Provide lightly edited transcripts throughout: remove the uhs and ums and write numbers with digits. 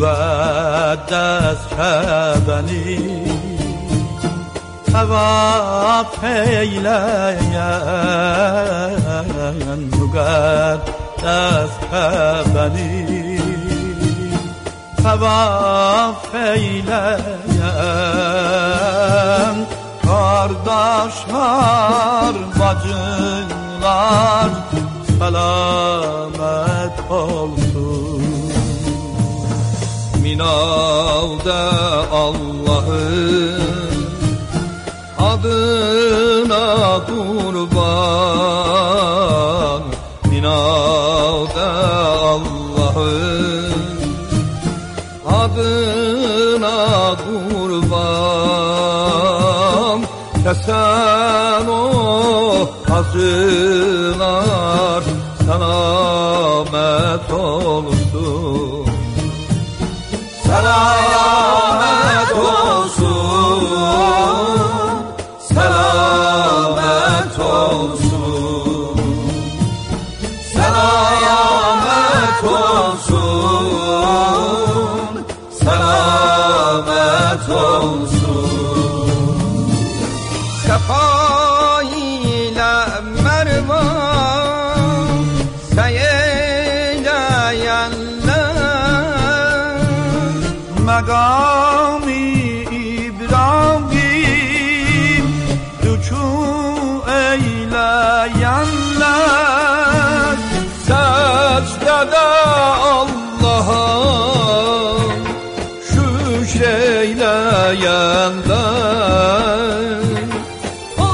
müqəddəs Kəbəni təvaf eyləyən müqəddəs Kəbəni təvaf eyləyən qardaşlar, bacılar səlamət olsun. Minavda Allah'ın adına kurban, minavda Allah'ın adına kurban, kesen o hazılar selamet olsun. Selamet olsun, selamet olsun, selamet olsun, selamet olsun. Sefa ile Mervan seyleyenler, Mekam-ı İbrahim rükû eyleyenler, secdede Allah'a şükreyleyenler, o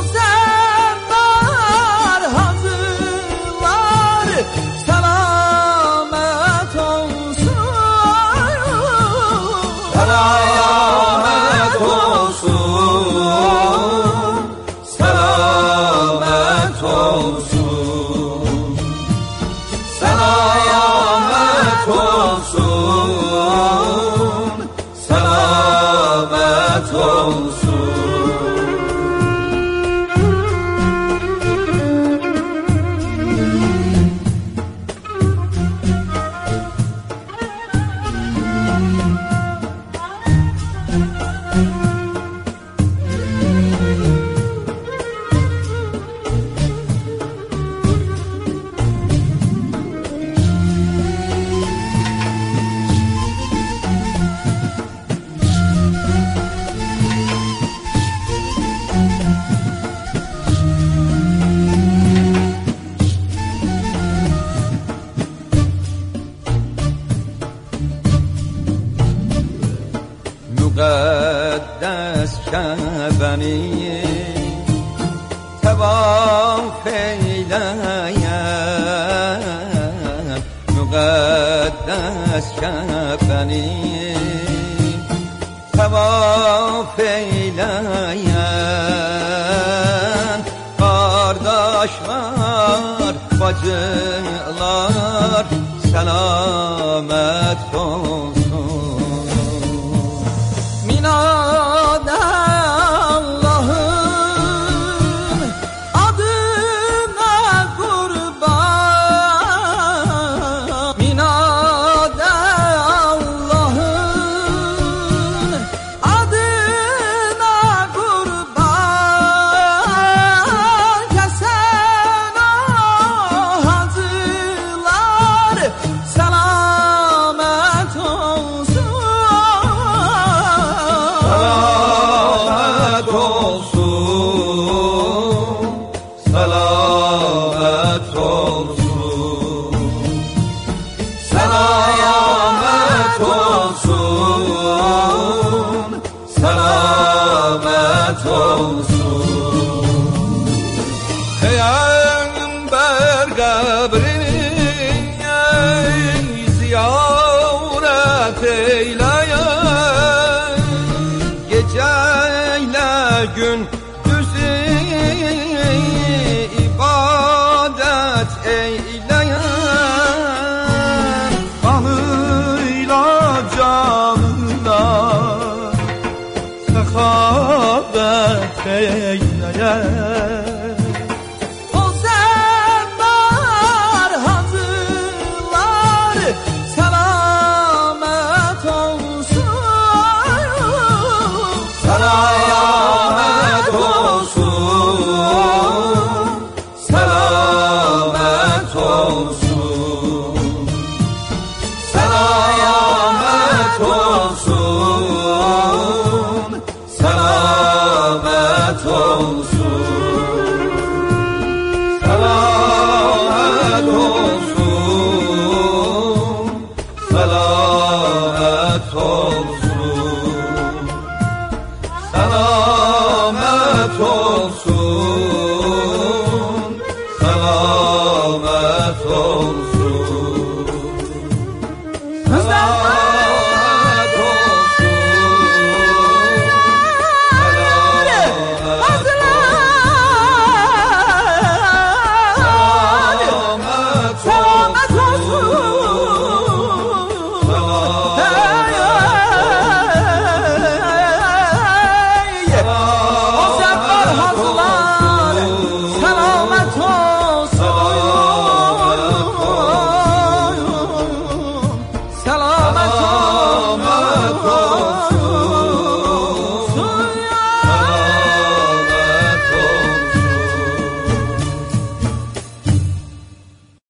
sefer hazırlar selamet olsun. Selamet olsun, selamet olsun, selamet olsun, selamet olsun. Müqəddəs Kəbəni təvaf eyləyən, müqəddəs Kəbəni təvaf eyləyən, qardaşlar, bacılar səlamət olsun. Minada Allah'ın adına kurban, minada Allah'ın adına kurban, kesen o hazırlar selamet olsun. Selamet olsun, selamet olsun, selamet olsun, selamet olsun. Peygamber kabrini ziyaret eyleyen, geceyle gündüzü ibadet eyleyen, kanıyla canıyla sehabet eyleyen, o sefer hazırlar selamet olsun. olsun, selamet olsun.